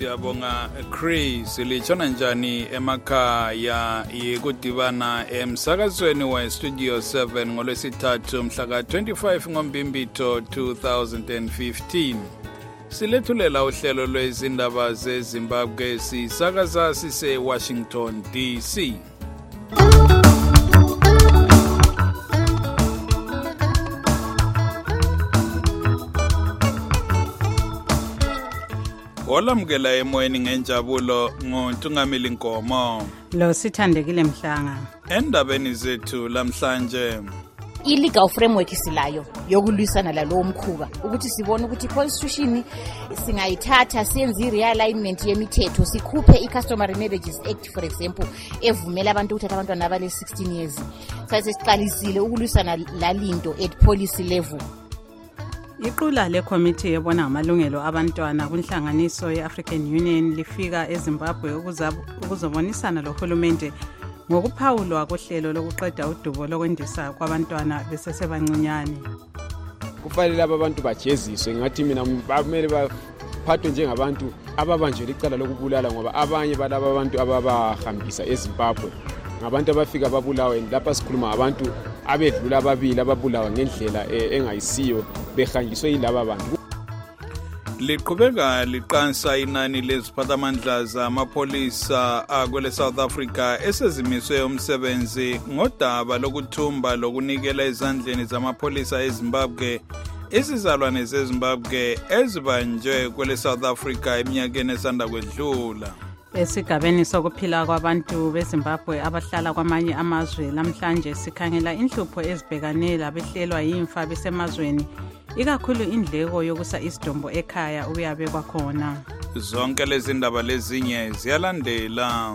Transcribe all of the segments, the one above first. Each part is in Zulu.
siyabonga Chris lichona njani emakhaya yekudibana emsakazweni we Studio 7 ngolwesithathu mhla ka-25 ngoMbimbitho 2015. Silethulela uhlelo lwezindaba zeZimbabwe sisakaza sise Washington DC. Olamukela emoyeni ngenjabulo ngoNtungameli Nkomo. Lo sithandekile Mhlanga. Endabeni zethu lamhlanje. I-legal framework silayo yokulwisana lalo mkhuba ukuthi sibone ukuthi constitution singayithatha senze i-realignment yemithetho sikhuphe i-Customary Marriages Act for example evumela abantu ukuthatha abantwana abale 16 years. Sase siqalisile ukulwisana lalinto at policy level. Iqula le-committee ebona amalungelo abantwana kunhlanganiso ye-African Union lifika eZimbabwe ukuzobonisana lohulumende ngokuphawulwa kohlelo lokuqeda udubo lokwendisa kwabantwana besesebancinyane. Kufanele abantu bajeziswe ngathi mina kumele baphathwe njengabantu ababanjelwe icala lokubulala ngoba abanye balaba abantu ababahambisa eZimbabwe ngabantu abafika babulawe lapha sikhuluma abantu abedlula ababili ababulawa ngendlela engayisiyo behanjiswe yilaba bantu. Liqhubeka liqansa inani leziphathamandla zamapolisa akwele South Africa esezimiswe umsebenzi ngodaba lokuthumba lokunikela ezandleni zamapolisa eZimbabwe. Izizalwane zeZimbabwe ezibanjwe kwele South Africa eminyakeni esanda kwedlula. Esigabeni sokuphila kwabantu beZimbabwe abahlala kwamanye amazwe lamhlanje sikhangela inhlupho ezibhekane labehlelwa yimfa besemazweni ikakhulu indleko yokusa isidumbu ekhaya uyabekwa khona. Zonke lezi ndaba lezinye ziyalandela.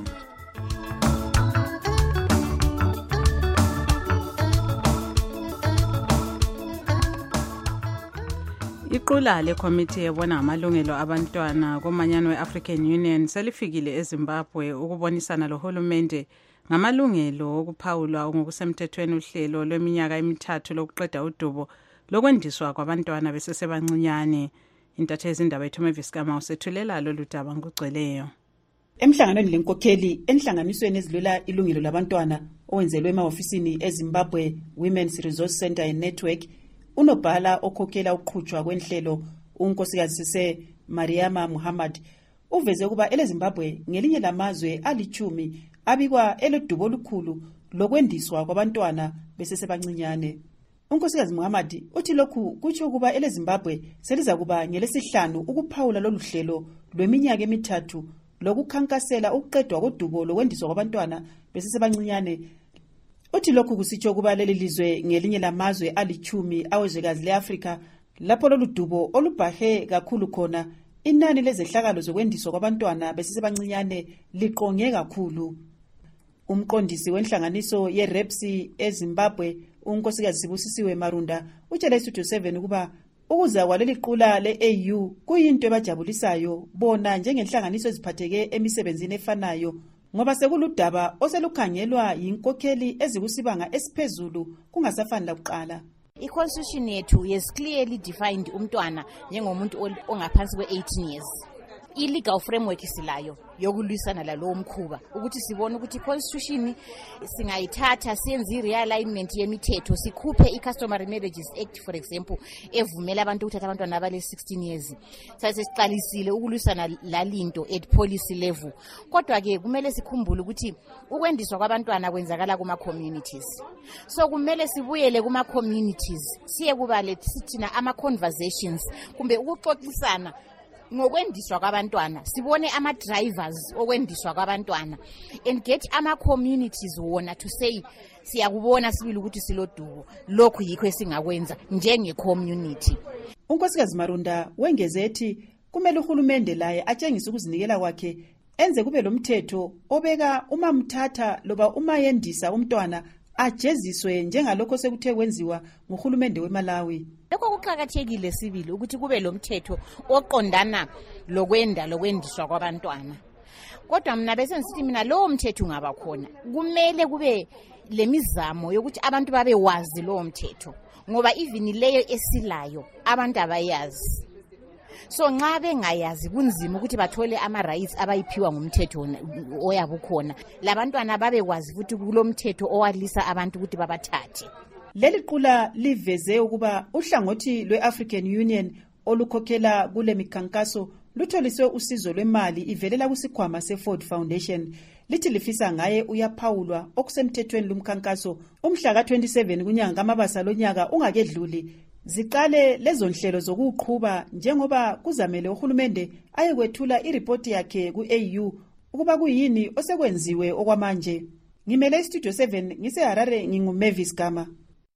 Iqula le-committee ebona amalungelo abantwana komanyano we-African Union selifikile eZimbabwe ukubonisana lohulumende ngamalungelo okuphawulwa ngokusemthethweni uhlelo lweminyaka emithathu lokuqeda udubo lokwendiswa kwabantwana besesebancinyane. Intatheli indaba ethu Maviskama usethulela lolu daba ngokugcweleyo. Emhlanganweni lenkokheli enhlanganisweni ezilwela ilungelo labantwana owenzelwe emahofisini eZimbabwe Women's Resource Center and Network, unobhala okhokhela uqhutshwa kwenhlelo unkosikazi sise Mariama Muhammad uveze ukuba eleZimbabwe ngelinye lamazwe ali10 abikwa elodubo olukhulu lokwendiswa kwabantwana besesebancinyane. Unkosikazi Muhammad uthi lokhu kutsho ukuba eleZimbabwe seliza kuba ngelesihlanu ukuphawula lolu hlelo lweminyaka emithathu lokukhankasela ukuqedwa kodubo lokwendiswa kwabantwana besesebancinyane. Uthi lokhu kusitsho ukuba leli lizwe ngelinye lamazwe ali10 awezwekazi leAfrika lapho lolu dubo olubhahe kakhulu khona inani lezehlakalo zokwendiswa kwabantwana besesebancinyane liqonge kakhulu. Umqondisi wenhlanganiso yeREPSI eZimbabwe unkosikazi Sibusisiwe Marunda utshela iStudio 7 ukuba ukuza kwaleli qula le-AU kuyinto ebajabulisayo bona njengenhlanganiso eziphatheke emisebenzini efanayo ngoba sekuludaba oselukhangelwa yinkokheli ezikusibanga esiphezulu kungasafani lakuqala. I-constitution yethu yes clearly defined umntwana njengomuntu ongaphansi kwe-18 years. I-legal framework silayo yokulwisana lalo mkhuba ukuthi sibone ukuthi constitution singayithatha senze i-realignment yemithetho sikhuphe i-Customary Marriages Act for example evumela abantu ukuthatha abantwana abale 16 years. Sase siqalisile ukulwisana lalinto at policy level. Kodwa ke kumele sikhumbule ukuthi ukwendiswa kwabantwana kwenzakala kuma communities. So kumele sibuyele kuma communities siye kuba lethina ama conversations kumbe ukuxoxisana ngokwendiswa kwabantwana sibone ama-drivers okwendiswa kwabantwana and get ama-communities wona to say siyakubona sibili ukuthi silodubo lokhu yikho esingakwenza njenge-community. Unkosikazi Marunda wengeze ethi kumele uhulumende laye atshengise ukuzinikela kwakhe enze kube lo mthetho obeka uma mthatha loba uma yendisa umntwana ajeziswe njengalokho sekuthe kwenziwa nguhulumende weMalawi. Lokho kuqhakathekile sibili ukuthi kube lo mthetho oqondana lokwendiswa kwabantwana. Kodwa mina bese ngisithi mina lo mthetho ungaba khona kumele kube lemizamo yokuthi abantu babe wazi lo mthetho ngoba even leyo esilayo abantu abayazi. So nxa bengayazi kunzima ukuthi bathole ama-rights abayiphiwa ngumthetho oyabe ukhona. Labantwana babekwazi futhi kulomthetho owalisa abantu ukuthi babathathe. Leli qula liveze ukuba uhlangothi lwe-African Union olukhokhela kule mikhankaso lutholiswe usizo lwemali ivelela kusikhwama se-Ford Foundation. Lithi lifisa ngaye uyaphawulwa okusemthethweni lumkhankaso umhla ka-27 kunyanga kaMabasa lonyaka ungakedluli. Ziqale lezo nhlelo zokuqhuba njengoba kuzamele uhulumende ayekwethula iripoti yakhe ku-AU ukuba kuyini osekwenziwe okwamanje. Ngimele Studio 7 ngiseHarare nginguMavis Gama.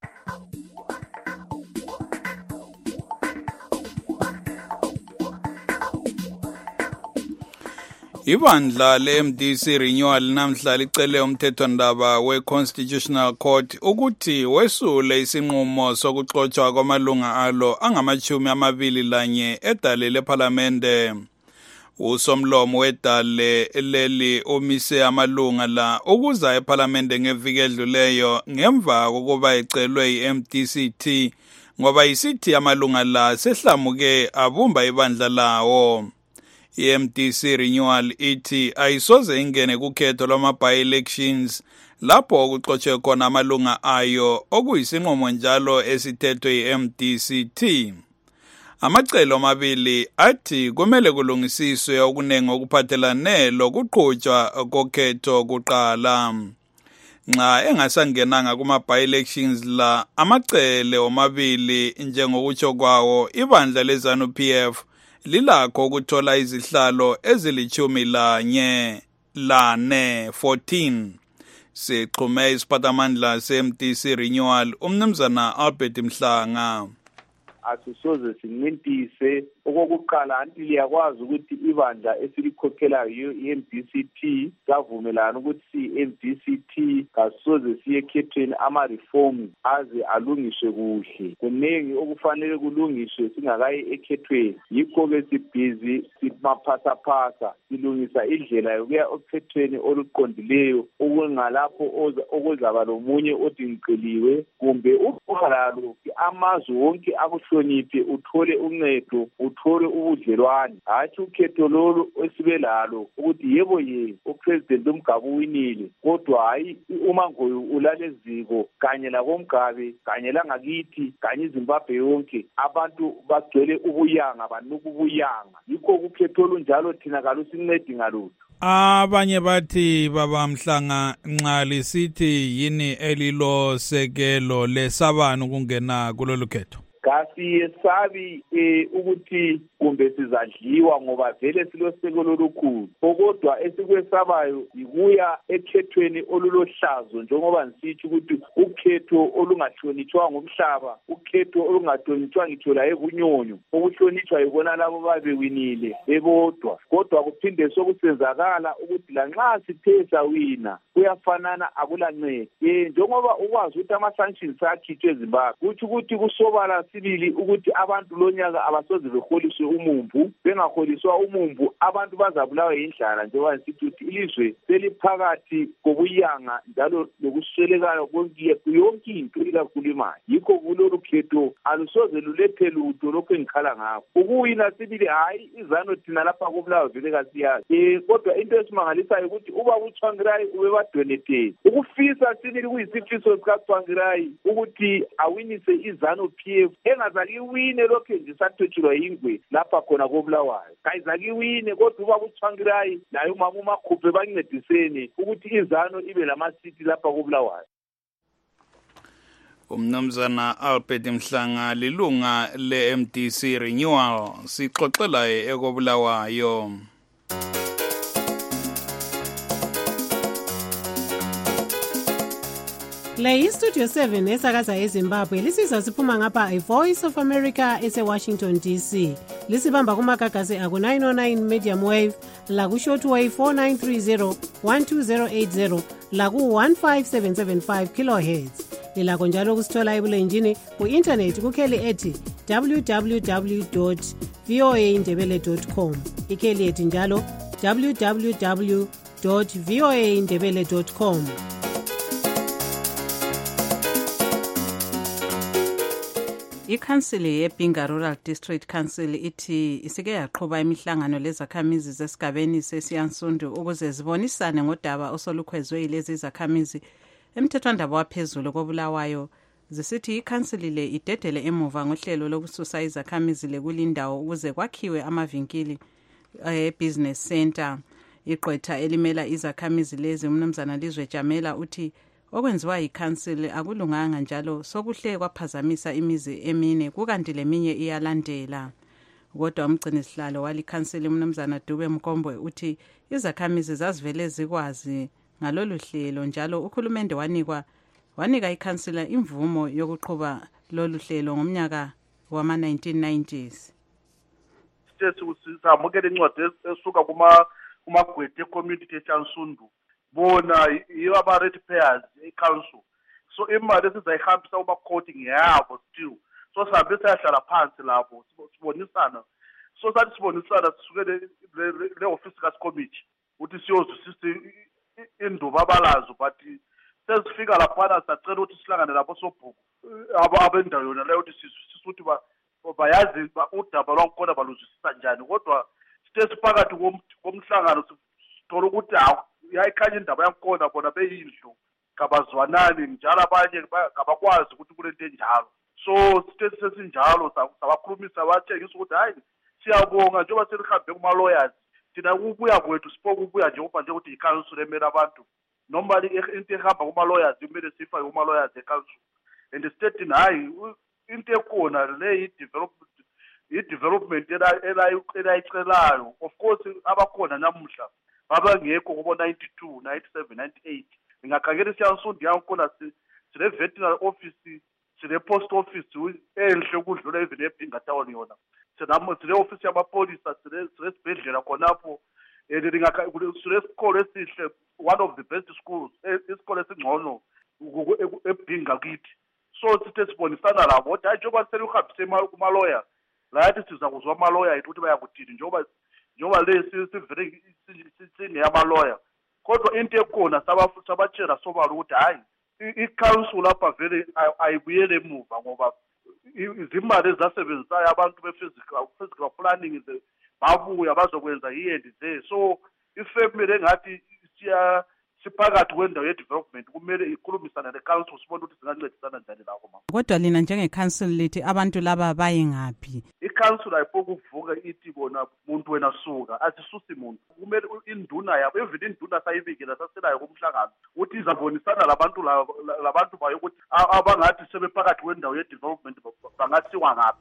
Ibandla le-MDC Renewal namhla licele umthethwandaba we-Constitutional Court ukuthi wesule isinqumo sokuxotshwa kwamalunga alo angama-21 edale lephalamende. Usomlomo wedale leli umise amalunga la ukuza ephalamende ngeviki edluleyo ngemva kokuba ecelwe i-MDCT ngoba isithi amalunga la sehlamuke abumba ibandla lawo. I-MDC Renewal ithi ayisoze ingene kukhetho lwama-by-elections lapho kuxotshwe khona amalunga ayo okuyisinqumo njalo esithethwe i-MDCT. Amacelo amabili athi kumele kulungisiswe okuningi okuphathelane lokuqhutshwa kokhetho kuqala. Nxa engasangenanga kuma-by-elections la amacele omabili njengokutsho kwawo ibandla leZANU-PF lilakho ukuthola izihlalo ezili-14. Sixhume isiphathamandla se-MDC Renewal umnumzana Albert Mhlanga. Asisoze sincintise okokuqala anti liyakwazi ukuthi ibandla esilikhokhelayo i-MDCT savumelana ukuthi i-MDCT kasoze siye ekhethweni ama-reforms aze alungiswe kuhle. Kuningi okufanele kulungiswe singakayi ekhethweni. Yikho-ke sibhizi simaphasa silungisa indlela yokuya ekhethweni oluqondileyo okungalapho okuzaba lomunye odinqiliwe kumbe uhalalo amazwe wonke akuhloniphe uthole uncedo uthole ubudlelwane. Hathi ukhetho lolu esibe lalo ukuthi yebo upresident uMgabe uwinile kodwa hayi uMangoyo ulale ziko kanye laboMgabe kanye langakithi kanye iZimbabwe yonke abantu bagcwele ubuyanga banuka ubuyanga. Yikho ukhetho olunjalo thina kalusincedi ngalutho. Abanye bathi baba Mhlanga nxa lisithi yini elilo sekelo lesabani ukungena kulolu khetho? Kasiyesabi ukuthi kumbe sizadliwa ngoba vele silosekelo olukhulu. Kodwa esikwesabayo ikuya ekhethweni olulohlazo njengoba nisithi ukuthi ukhetho olungahlonitshwa ngomhlaba, ukhetho olungahlonitshwa ngitho la ebunyonyo, okuhlonitshwa yibona labo babewinile bebodwa. Kodwa kuphinde sokusenzakala ukuthi lanxa sithe sawina kuyafanana akulancedi. Njengoba ukwazi ukuthi ama-sanctions akhitshwe eZimbabwe kuthi ukuthi kusobala sibili ukuthi abantu lonyaka abasoze beholiswe umumbu. Bengaholiswa umumbu abantu bazabulawa yindlala njengoba nisithi ukuthi ilizwe seliphakathi kobuyanga njalo lokuswelekayo konke yonke into ikakhulu imali. Yikho kulolu khetho alusoze lulethe lutho lokho engikhala ngakho. Ukuwina sibili hayi izano thina lapha kobulawa vele kasiyazi. Kodwa into esimangalisayo ukuthi uba uTshwangirai ube badonethe. Ukufisa sibili kuyisifiso sikaTshwangirai ukuthi awinise iZANU-PF engazaki iwine lokho nje sathotshulwa yingwe lapha khona kobulawayo. Kayizaki iwine kodwa uba uTshwangirai naye umama uMakhuphe bancediseni ukuthi iZANU ibe lamasiti lapha kobulawayo. Umnumzana Albert Mhlanga lilunga le-MDC Renewal sixoxela ekobulawayo. Le iStudio 7 esakaza eZimbabwe lisizwa siphuma ngapha iVoice of America ese-Washington DC. Lisibamba kumagagasi aku-909 medium wave, laku-shortwave 4930 12080, laku-15775 kilohertz. Lilakho njalo kusithola ebulenjini ku-internet kukheli ethi www.voaindebele.com. Ikheli ethi njalo www.voaindebele.com. Ikhansili yeBhinga Rural District Council ithi isike yaqhuba imihlangano lezakhamizi zesigabeni seSiyansundu ukuze zibonisane ngodaba osolukhwezwe yilezi zakhamizi emthethwandaba waphezulu koBulawayo. Zisithi ikhansili le idedele emuva ngohlelo lokususa izakhamizi lekulindawo ukuze kwakhiwe amavinkili business center. Iqwetha elimela izakhamizi lezi umnumzana Lizwe Jamela uthi okwenziwa yikhansili akulunganga njalo sokuhle kwaphazamisa imizi emine kukanti leminye iyalandela. Kodwa umgcinisihlalo walikhansili umnumzana Dube Mkombwe uthi izakhamizi zazivele zikwazi ngalolu hlelo njalo ukhulumende wanika ikhansila imvumo yokuqhuba lolu hlelo ngomnyaka wama-1990s. Samukele incwadi esuka kumagwede community eSiyansundu. Bona yiyo ama-ratepayers e-council. So imali esizayihambisa uma-court ngeyabo still. So sihambe sayahlala phansi lapho sibonisana. So sathi sibonisana sisuke le office kaSikomiti ukuthi siyozwisisa induba abalazo but sesifika laphana sacela ukuthi sihlangane lapho sobhuku abendawo yona leyo ukuthi sizwisise ukuthi bayazi udaba lwakhona baluzwisisa njani kodwa sithe siphakathi komhlangano sithola ukuthi yayikhanya indaba yakhona bona beyindlu kabazwanani njalo abanye kabakwazi ukuthi kulento enjalo. So sithe sesinjalo sabakhulumisa batshengisa ukuthi hayi siyabonga njengoba selihambe kuma-lawyers thina ukubuya kwethu sipoke ukubuya njengoba nje ukuthi i-council emele abantu noma into ehamba kuma-lawyers kumele siyifake kuma-lawyers e-council and state hayi into ekhona le i-development elayicelayo. Of course abakhona namuhla babangekho kubo 92 97 98 ngingakhangela iSiyansundu yankhona sile veterinary office sile post office enhle kudlula even eBhinga town yona sile office yamapolisa sile sibhedlela khonapho sile sikole esihle one of the best schools isikole esingcono eBhinga kithi. So sithe sibonisana labo ukuthi hayi njengoba selihambise kuma-lawyer lathi siza kuzwa ama-lawyer ukuthi bayakuthini njengoba le sivele singeyama-lawyer kodwa into ekhona sabatshela sobala ukuthi hayi i-council lapha vele ayibuyele emuva ngoba izimali ezasebenzisayo abantu be-physical planning babuya bazokwenza i-end there. So ifamily engathi siphakathi kwendawo ye-development kumele ikhulumisane ne-council sibone ukuthi zingancedisana njani lakho mama. Kodwa lina njenge-council lithi abantu laba bayengaphi? I-council ayipoke ukuvuka ithi bona muntu wena suka asisusi muntu kumele induna yabo even induna sayibikela saselayo kumhlangano ukuthi izabonisana labantu bayo ukuthi abangathi sebephakathi kwendawo ye-development bangathiwa ngaphi.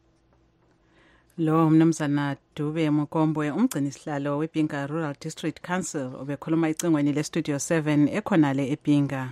Lo mnumzana Dube Mkombwe umgcinisihlalo weBhinga Rural District Council obekhuluma icingweni leStudio 7 ekhonale eBhinga.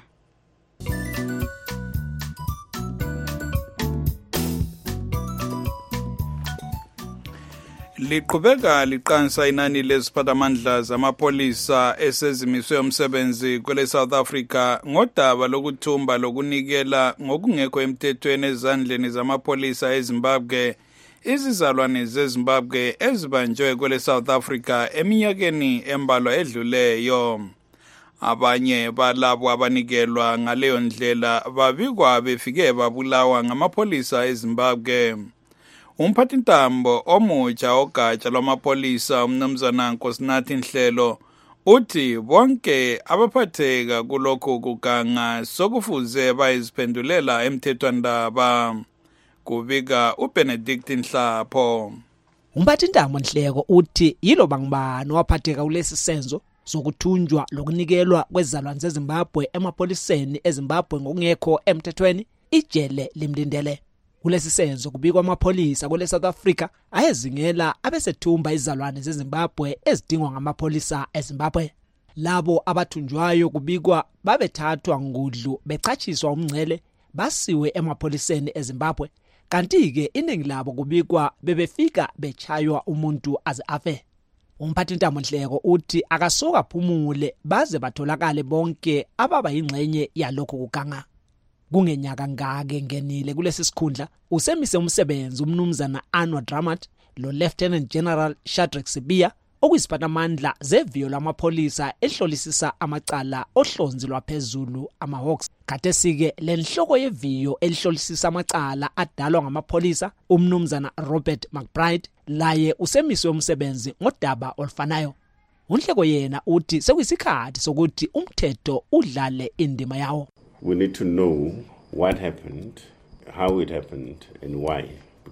Liqhubeka liqansa inani leziphathamandla zamapolisa esezimiswe umsebenzi kwele South Africa ngodaba lokuthumba lokunikela ngokungekho emthethweni ezandleni zamapolisa eZimbabwe. Izizalwane zeZimbabwe ezibanjwe kwele South Africa eminyakeni embalwa edluleyo. Abanye balabo abanikelwa ngaleyo ndlela babikwa befike babulawa ngamapolisa eZimbabwe. Umphathintambo omutsha ogatsha lwamapolisa umnumzana Nkosinathi Nhlelo uthi bonke abaphatheka kulokho kuganga sokufuze bayiziphendulela emthethwandaba. Kubika uBenedict Nhlapho. Umphathintambo Nhleko uthi yiloba ngubani waphatheka kulesi senzo sokuthunjwa lokunikelwa kwezalwane zeZimbabwe emapoliseni eZimbabwe ngokungekho emthethweni ijele limlindele. Kulesi senzo kubikwa amapolisa kule South Africa ayezingela abesethumba izalwane zeZimbabwe ezidingwa ngamapolisa eZimbabwe. Labo abathunjwayo kubikwa babethathwa ngudlu bechatshiswa umngcele basiwe emapoliseni eZimbabwe. Kanti-ke iningi labo kubikwa bebefika bechaywa umuntu aze afe. Umphathintambo Nhleko uthi akasoka phumule baze batholakale bonke ababa yingxenye yalokho kuganga. Kungenyaka ngake ngenile kulesi sikhundla usemise umsebenzi umnumzana Anwar Dramat lo Lieutenant General Shadrack Sibiya okuyisiphatamandla zeviyo lamapholisa ehlolisisa amacala ohlonzi lwaphezulu ama-Hawks. Khathesi-ke lenhloko yeviyo elihlolisisa amacala adalwa ngamapholisa umnumzana Robert McBride laye usemiswe umsebenzi ngodaba olufanayo. Unhleko yena uthi sekuyisikhathi sokuthi umthetho udlale indima yawo. We need to know what happened, how it happened and why.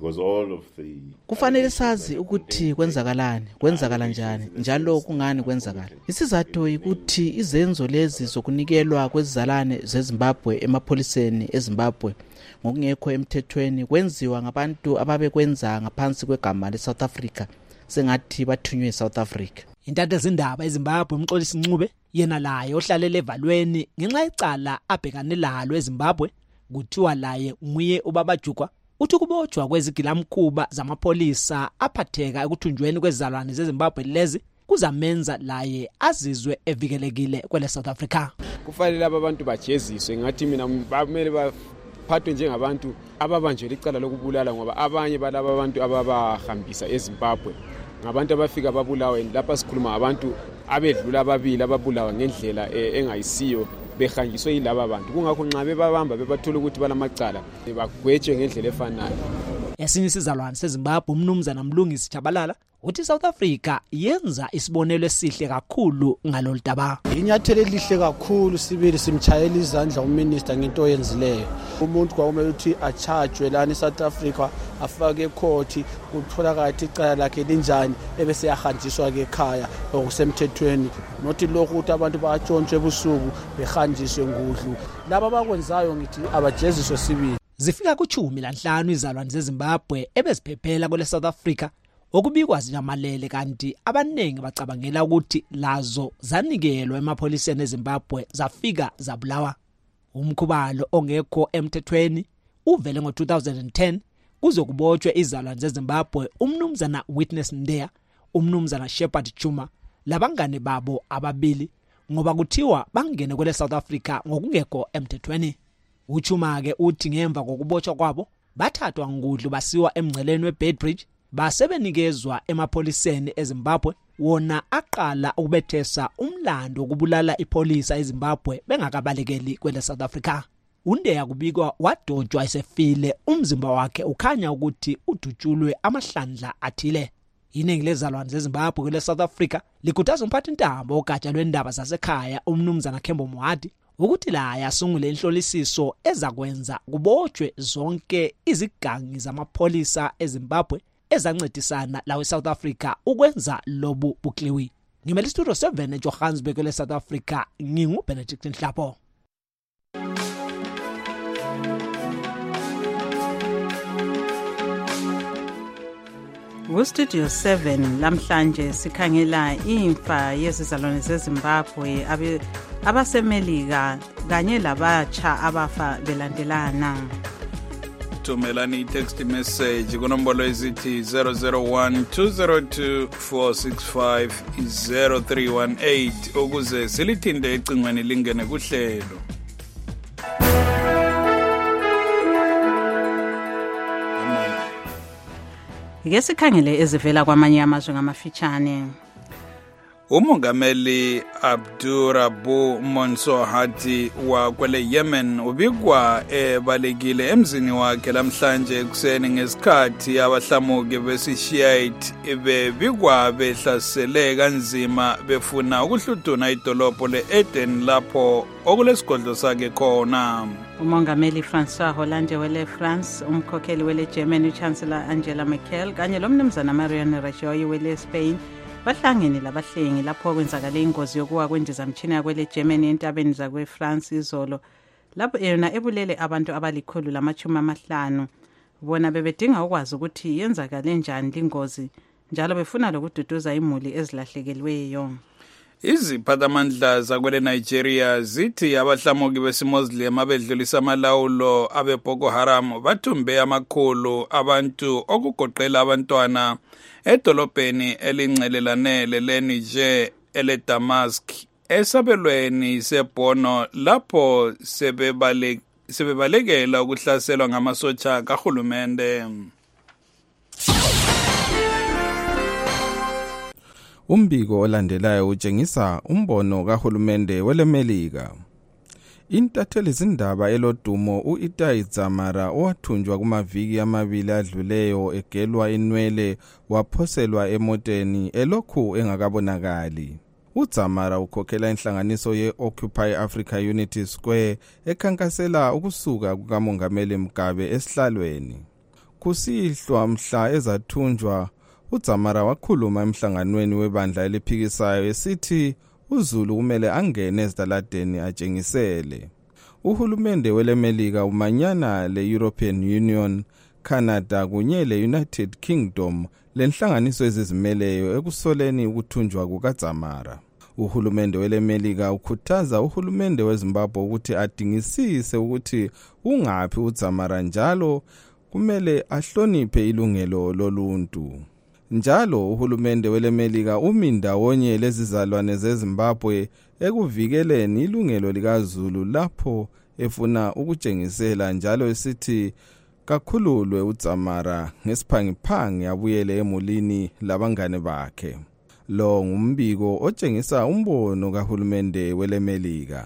Kufanele sazi ukuthi kwenzakala njani, njalo kungani kwenzakala. Isizathu ukuthi izenzo lezi zokunikelwa kwezizalwane zeZimbabwe emapholiseni eZimbabwe ngokungekho emthethweni kwenziwa ngabantu ababekwenza ngaphansi kwegama leSouth Africa, sengathi bathunywe eSouth Africa. Intatha ezindaba eZimbabwe uMxolisi Ncube yena laye ohlalele evalweni ngenxa yecala abhekane lalo eZimbabwe kuthiwa laye nguye ubabajukwa. Uthi kubotshwa kwezigilamkhuba zamapholisa aphatheka ekuthunjweni kwezizalwane zeZimbabwe lezi kuzamenza laye azizwe evikelekile kwele South Africa. Kufanele abantu bajeziswe, ngathi mina bamele baphathwe njengabantu ababanjelwe icala lokubulala ngoba abanye balabo abantu ababahambisa eZimbabwe ngabantu abafika babulawe. Lapha sikhuluma abantu abedlula ababili ababulawa ngendlela engayisiyo behanjiswe yilaba bantu. Kungakho nxa bebabamba bebathola ukuthi balamacala bagwetshwe ngendlela efanayo. Esinye isizalwane seZimbabwe umnumzana Mlungisi Chabalala uthi South Africa yenza isibonelo esihle kakhulu ngalolu daba. Inyathelo elihle kakhulu sibili simchayela izandla uminister ngento oyenzileyo. Umuntu kwakumele ukuthi achajwe lana eSouth Africa afake ecourt kutholakala icala lakhe linjani ebese yahanjiswa ke ekhaya okusemthethweni. Nothi lokho ukuthi abantu batshontshwe ebusuku behanjiswe ngudlu. Laba bakwenzayo ngithi abajeziswe sibili. Zifika ku-15 izalwane zeZimbabwe ebeziphephela kwele South Africa okubikwa zinyamalele, kanti abaningi bacabangela ukuthi lazo zanikelwa emapholiseni eZimbabwe zafika zabulawa. Umkhubalo ongekho emthethweni uvele ngo-2010 kuzokubotshwe izalwane zeZimbabwe umnumzana Witness Ndeya, umnumzana Shepard Chuma labangane babo ababili ngoba kuthiwa bangene kwele South Africa ngokungekho emthethweni. Uchuma-ke uthi ngemva kokubotshwa kwabo bathathwa ngudlu basiwa emngceleni weBedbridge basebenikezwa emapholiseni eZimbabwe wona aqala ukubethesa umlando wokubulala ipolisa eZimbabwe bengakabalekeli kwele South Africa. Undeya kubikwa wadotshwa esefile, umzimba wakhe ukhanya ukuthi udutshulwe amahlandla athile. Iningi lezalwane zeZimbabwe kwele South Africa likhuthaza umphathintambo ogatsha lwendaba zasekhaya umnumzana Kembo Moati ukuthi la yasungule inhlolisiso ezakwenza kubotshwe zonke izigangi zamapholisa eZimbabwe ezancedisana lawe South Africa ukwenza lobu bukliwi. Ngimele Studio 7 eJohannesburg le South Africa, nginguBenedict Nhlapo. Studio 7 lamhlanje sikhangela imfa yezizalwane zeZimbabwe abasemelika kanye labatsha abafa belandelana. Thumelani i-text message kunombolo ezithi 001-202-465-0318 ukuze silithinde ecingweni lingene kuhlelo. Ngeke sikhangele ezivela kwamanye amazwe ngamafitshane. Umongameli Abdurabu Mansour Hadi wa kwele Yemen ubikwa ebalekile emzini wakhe lamhlanje ekuseni ngesikhathi abahlamuki besi-Shiite bebikwa behlasele kanzima befuna ukuhluduna idolobho le-Eden lapho okulesigodlo sakhe khona. Umongameli François Hollande wele France, umkhokheli wele Germany uChancellor Angela Merkel kanye lomnumzana Mariano Rajoy wele Spain bahlangene labahlengi lapho kwenzakale ingozi yokuwa kwendizamtshina yakwele Germany entabeni zakwe France izolo lapho yona ebulele abantu abali150 bona bebedinga ukwazi ukuthi yenzakale njani lingozi njalo befuna lokududuza imuli ezilahlekelweyo. Iziphathamandla zakwele Nigeria zithi abahlamuki besiMuslim abedlulisa amalawulo abe Boko Haram bathumbe amakhulu abantu okugoqela abantwana edolobheni elingcelelanele leNiger eleDamask esabelweni seBorno lapho sebebalekela ukuhlaselwa ngamasotsha kahulumende. Umbiko olandelayo utshengisa umbono kahulumende welemelika. Intatheli zindaba elodumo u-Itai Dzamara owathunjwa kumaviki amabili adluleyo egelwa inwele waphoselwa emoteni elokhu engakabonakali. uDzamara ukhokhela inhlanganiso ye-Occupy Africa Unity Square ekhankasela ukusuka kukamongameli Mugabe esihlalweni. Kusihlwa mhla ezathunjwa, uDzamara wakhuluma emhlanganweni webandla eliphikisayo esithi uZulu kumele angene ezitaladeni atshengisele. Uhulumende welemelika umanyana le-European Union, Canada kunye le-United Kingdom lenhlanganiso ezizimeleyo ekusoleni ukuthunjwa kukaDzamara. Uhulumende welemelika ukhuthaza uhulumende weZimbabwe ukuthi adingisise ukuthi ungaphi uDzamara njalo kumele ahloniphe ilungelo loluntu. Njalo uhulumende welemelika umi ndawonye lezizalwane zeZimbabwe ekuvikeleni ilungelo likaZulu lapho efuna ukutshengisela njalo esithi kakhululwe uDzamara ngesiphangiphangi abuyele emulini labangane bakhe. Lo ngumbiko otshengisa umbono kahulumende welemelika.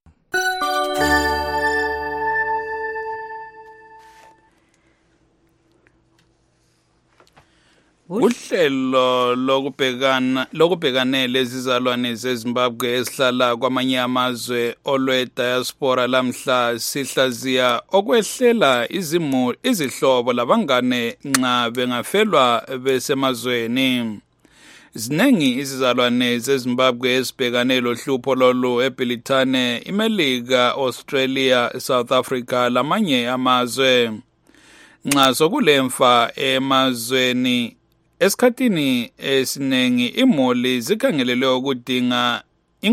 Uhlelo lokubhekanela izizalwane zeZimbabwe esihlala kwamanye amazwe olwe diaspora lamhla sihlaziya okwehlela izihlobo labangane nxa bengafelwa besemazweni. Zinengi izizalwane zeZimbabwe ezibhekane lohlupho lolu eBrithani, iMelika, Australia, South Africa lamanye amazwe. Nxa sokulemfa emazweni esikhathini esinengi imuli zikhangelelwe ukudinga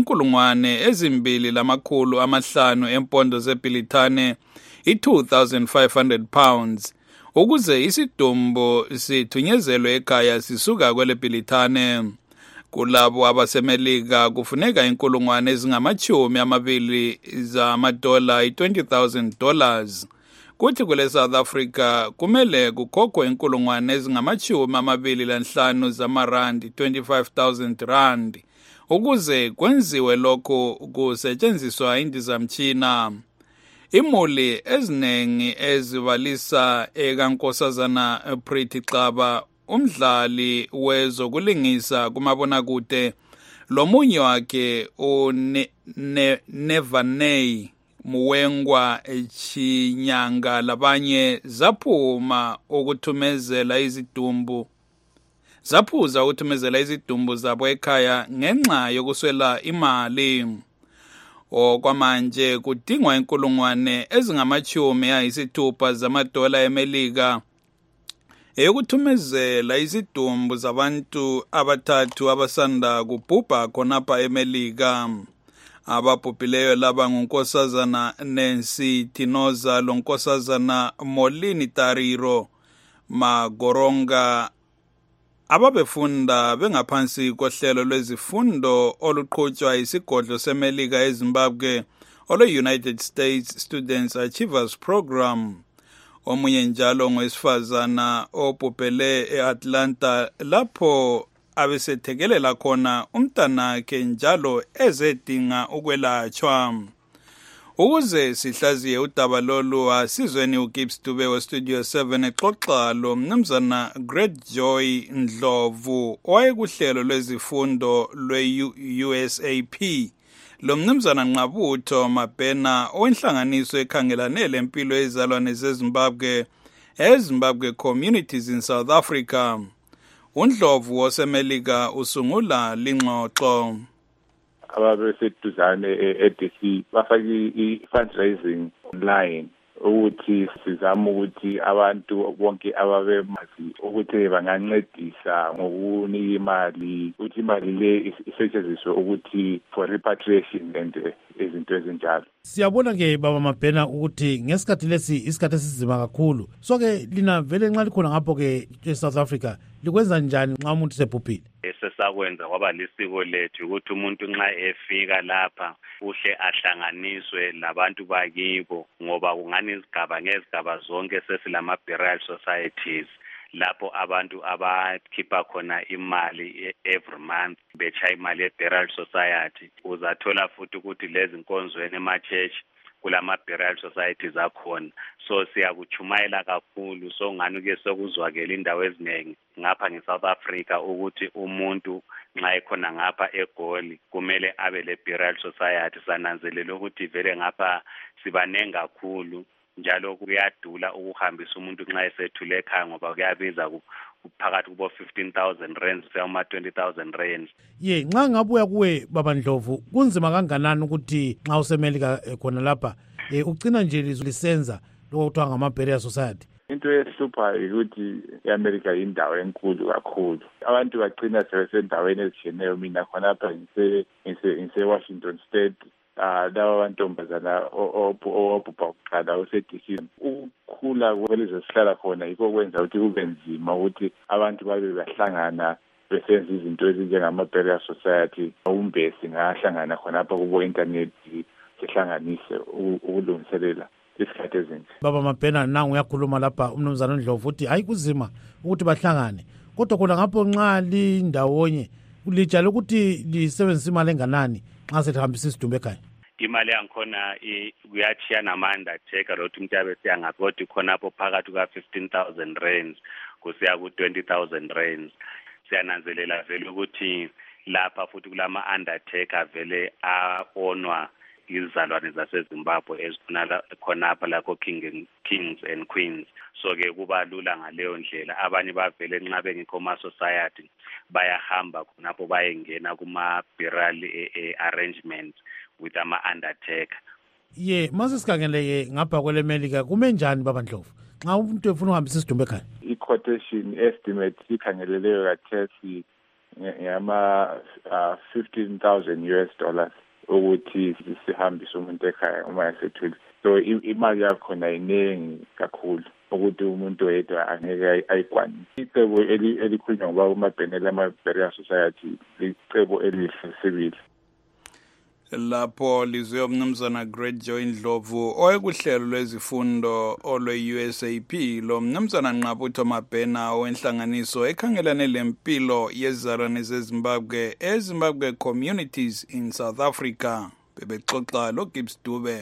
2,500 empondo zeBrithani, i-2,500 pounds, ukuze isidumbu sithunyezelwe ekhaya sisuka kwele Brithani. Kulabo abasemelika kufuneka 20,000 zamadola, $20,000. Kuthi kule South Africa kumele kukhokhwe 25,000 zamarandi, $25,000, ukuze kwenziwe lokho kusetshenziswa indizamtshina. Imuli ezinengi ezibalisa ekaNkosazana Pretty Xaba, umdlali wezokulingisa kumabonakude, lomunye wakhe uNevaney Muwengwa Chinyanga labanye zaphuza ukuthumezela izidumbu zabo ekhaya ngenxa yokuswela imali. Okwamanje kudingwa 6,000 zamadola eMelika eyokuthumezela izidumbu zabantu abathathu abasanda kubhubha khonapha eMelika. Ababhubhileyo laba nguNkosazana Nancy Tinoza loNkosazana Molini Tariro Magoronga, ababefunda bengaphansi kohlelo lwezifundo oluqhutshwa isigodlo seMelika eZimbabwe olwe-United States Students Achievers Program. Omunye njalo ngowesifazana obhubhele e-Atlanta lapho abesethekelela khona umntanakhe njalo ezedinga ukwelatshwa. Ukuze sihlaziye udaba lolu asizweni uGibbs Dube weStudio 7 exoxa lo mnumzana Great Joy Ndlovu owayekuhlelo lwezifundo lwe-USAP, lo mnumzana Nqabutho Mabhena owenhlanganiso ekhangelane lempilo yezizalwane zeZimbabwe eZimbabwe Communities in South Africa. uNdlovu waseMelika usungula lingxoxo. Ababeseduzane e-DC bafake i-fundraising online ukuthi sizama ukuthi abantu bonke ababemazi ukuthi bangancedisa ngokunika imali, ukuthi imali le isetshenziswe ukuthi for repatriation and izinto ezinjalo. Siyabona ke baba Mabhena ukuthi ngesikhathi lesi isikhathi esizima kakhulu, so ke lina vele nxa likhona ngapho ke eSouth Africa likwenza njani nxa umuntu sebhubhile? Esesakwenza kwaba lisiko lethu ukuthi umuntu nxa efika lapha uhle ahlanganiswe labantu bakibo, ngoba kungani izigaba ngezigaba zonke sesilama burial societies lapho abantu abakhipha khona imali every month bechaya imali ye-burial society. Uzathola futhi ukuthi lezi nkonzweni ema-church kulama burial societies akhona. So siyakuchumayela kakhulu, so ngani ke sokuzwakela indawo eziningi ngapha ngeSouth Africa ukuthi umuntu nxa ekhona ngapha eGoli kumele abe le burial society. Sananzelela ukuthi vele ngapha sibanengi kakhulu, njalo kuyadula ukuhambisa umuntu nxa esethule ekhaya ngoba kuyabiza phakathi kubo 15,000 rands kuma 20,000 rands. Ye nxa ngabuya kuwe baba Ndlovu, kunzima kanganani ukuthi nxa usemelika khona lapha ugcina nje lisenza lokho kuthiwa ngama burial society? Into ehlupha ukuthi iAmerica indawo enkulu kakhulu, abantu bagcina sebesendaweni ezitshiyeneyo. Mina khona lapha ngise Washington State, laba bantombazana obhubha kuqala use-DC. Ukukhula kwelizwe sihlala khona yikho kwenza ukuthi kube nzima ukuthi abantu babe bahlangana besenza izinto ezinjengama-burial society. Umbe singahlangana khona lapha kubo-internet sihlanganise ukulungiselela isikhathi ezinje. Baba Mabhena, nangu uyakhuluma lapha umnumzana Ndlovu uthi hayi kuzima ukuthi bahlangane, kodwa khona ngapho nxa lindawonye lijalo ukuthi lisebenzisa imali enganani nxa selihambisa isidumbu ekhaya? Imali yankhona kuyachiya nama-undertaker lokuthi umuntu abe siyangaphi, kodwa khonapho phakathi kuka-15,000 rands kusiya ku-20,000 rands. Siyananzelela vele ukuthi lapha futhi kulama-undertaker vele a-onwa izizalwane zaseZimbabwe ezikhona khonapha lakho kings and queens. So-ke kuba lula ngaleyo ndlela. Abanye bavele nxa bengekho ma-society bayahamba khonapho bayengena kuma-burial arrangements with ama-undertaker. Ye mase sikhangeleke ngapha kwele Melika kume njani baba Ndlovu nxa umuntu efuna uhambisa isidumbu ekhaya? I-quotation estimate sikhangeleleyo kathesi ngama 15,000 US dollars ukuthi sihambise umuntu ekhaya uma esethule. So imali yakhona iningi kakhulu ukuthi umuntu oyedwa angeke ayikwane. Icebo elikhulunywa ngoba uMabhenela ama-burial society licebo elihle sibili. Lapho lizwe umnumzana Great Joy Ndlovu oyekuhlelo lwezifundo olwe-USAP, lo mnumzana Nqabutho Mabhena owenhlanganiso ekhangelane lempilo yezizalwane zeZimbabwe eZimbabwe Communities in South Africa bebexoxa lo Gibbs Dube.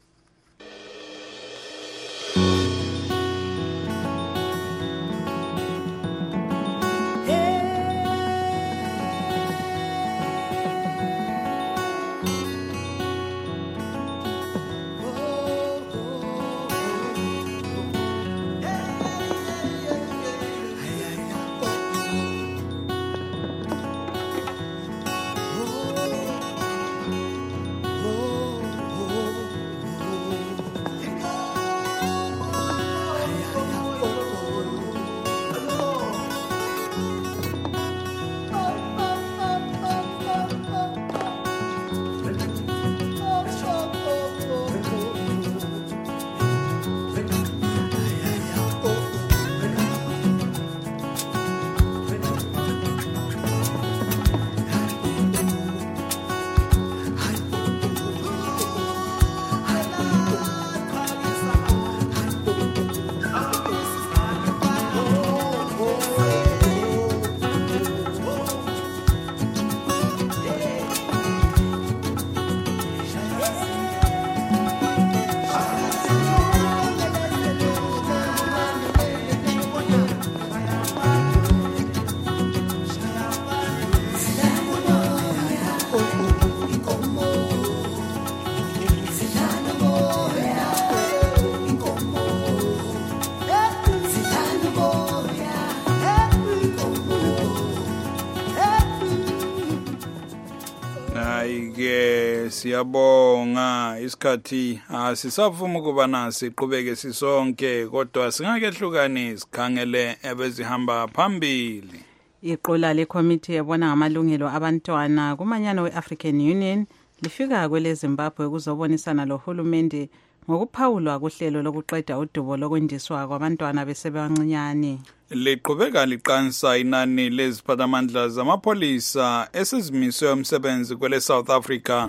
Siyabonga isikhathi asisavuma ukuba nasi siqhubeke sisonke, kodwa singakehlukani sikhangele ebezihamba phambili. Iqula lekomiti ebona ngamalungelo abantwana kumanyano we-African Union lifika kwele Zimbabwe kuzobonisana lohulumende ngokuphawulwa kuhlelo lokuqeda udubo lokwendiswa kwabantwana besebancinyane. Liqhubeka liqansa inani leziphathamandla zamapholisa esizimiswe umsebenzi kwele South Africa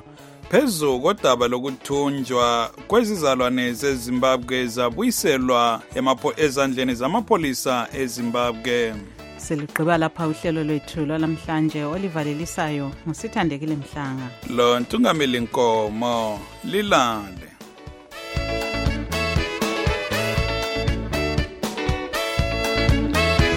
phezu kodaba lokuthunjwa kwezizalwane zeZimbabwe zabuyiselwa ezandleni zamapolisa eZimbabwe. Siligqiba lapha uhlelo lwethu lwalamhlanje olivalelisayo ngusithandekile Mhlanga. Lo Ntungameli Nkomo Lilande.